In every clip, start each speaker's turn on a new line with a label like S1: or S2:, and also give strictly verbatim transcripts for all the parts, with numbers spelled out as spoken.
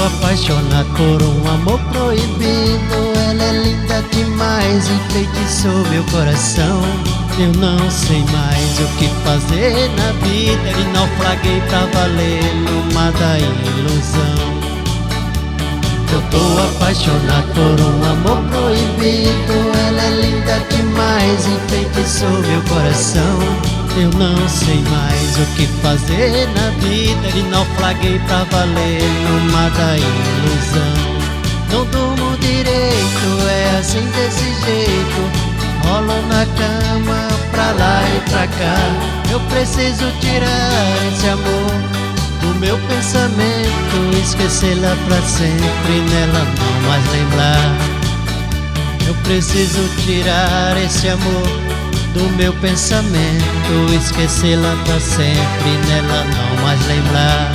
S1: apaixonado por um amor proibido. Ela é linda demais, enfeitiçou meu coração. Eu não sei mais o que fazer na vida, e naufraguei pra valer no mar da ilusão. Eu tô apaixonado por um amor proibido. Ela é linda demais, enfeitiçou meu coração. Eu não sei mais o que fazer na vida, e naufraguei pra valer no mar da ilusão. Não durmo direito, é assim desse jeito. Rolo na cama, pra lá e pra cá. Eu preciso tirar esse amor do meu pensamento, esquecê-la pra sempre, nela não mais lembrar. Eu preciso tirar esse amor do meu pensamento, esquecê-la pra sempre, nela não mais lembrar.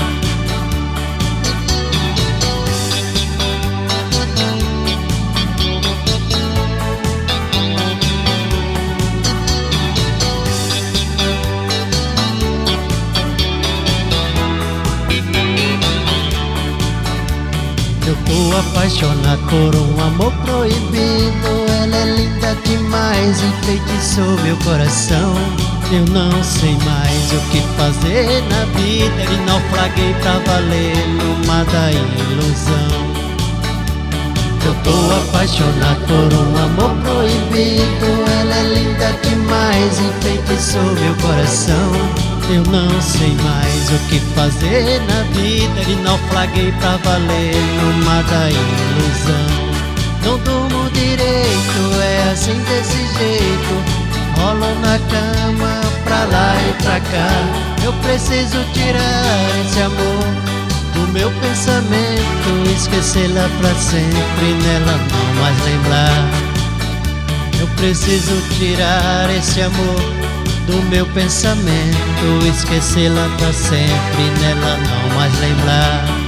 S1: Eu tô apaixonado por um amor proibido. Ela é linda demais, enfeitiçou meu coração. Eu não sei mais o que fazer na vida, e naufraguei pra valer no mar da ilusão. Eu tô apaixonado por um amor proibido. Ela é linda demais, enfeitiçou meu coração. Eu não sei mais o que fazer na vida, e naufraguei pra valer no mar da ilusão. Não durmo direito, é assim desse jeito. Rolo na cama, pra lá e pra cá. Eu preciso tirar esse amor do meu pensamento, esquecê-la pra sempre, nela não mais lembrar. Eu preciso tirar esse amor do meu pensamento, esquecê-la pra sempre, nela não mais lembrar.